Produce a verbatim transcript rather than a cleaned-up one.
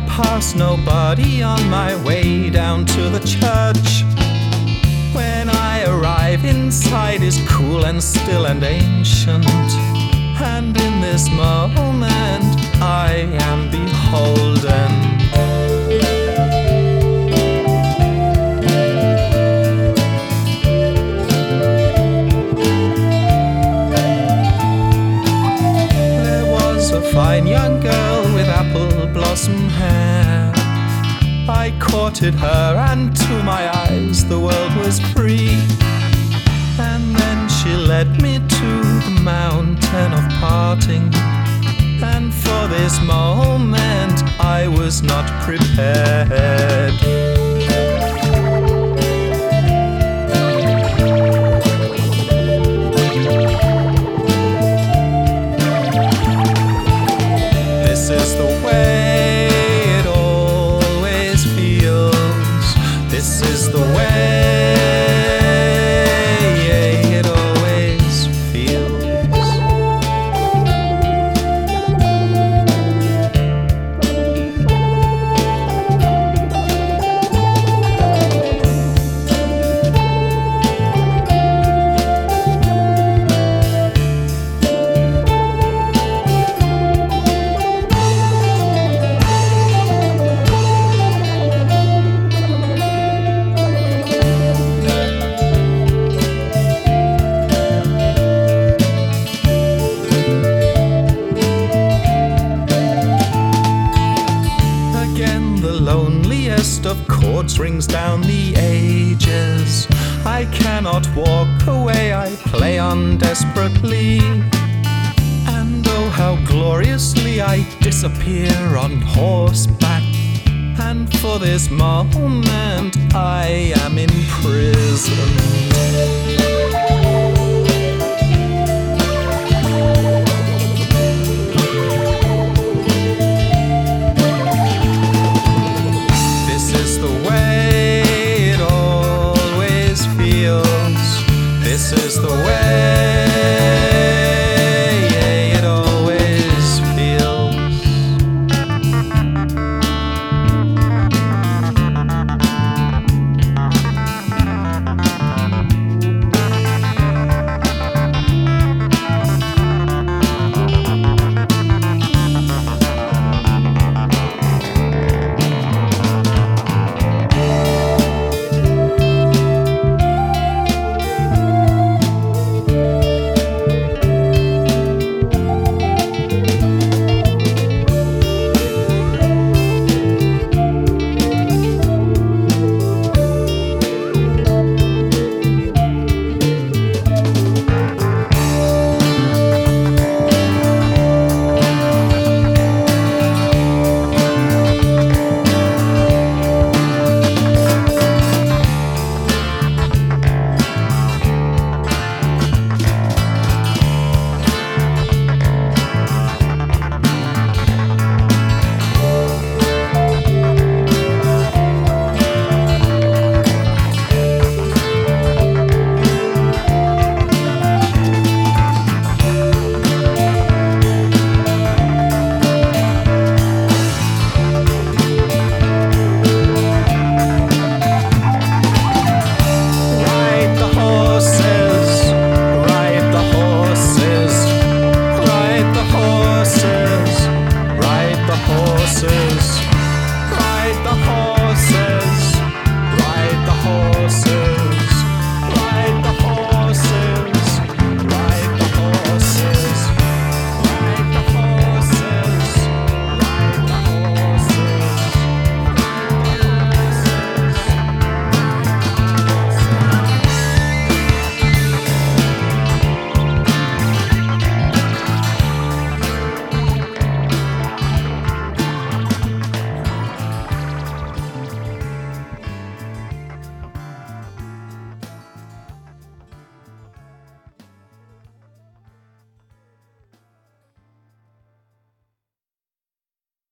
pass nobody on my way down to the church. When I arrive, inside is cool and still and ancient, and in this moment I am beholden. Fine young girl with apple blossom hair. I courted her, and to my eyes the world was free. And then she led me to the mountain of parting, and for this moment I was not prepared. This is the way it always feels. This is the way it always feels. Loneliest of chords rings down the ages. I cannot walk away, I play on desperately. And oh, how gloriously I disappear on horseback. And for this moment I am imprisoned.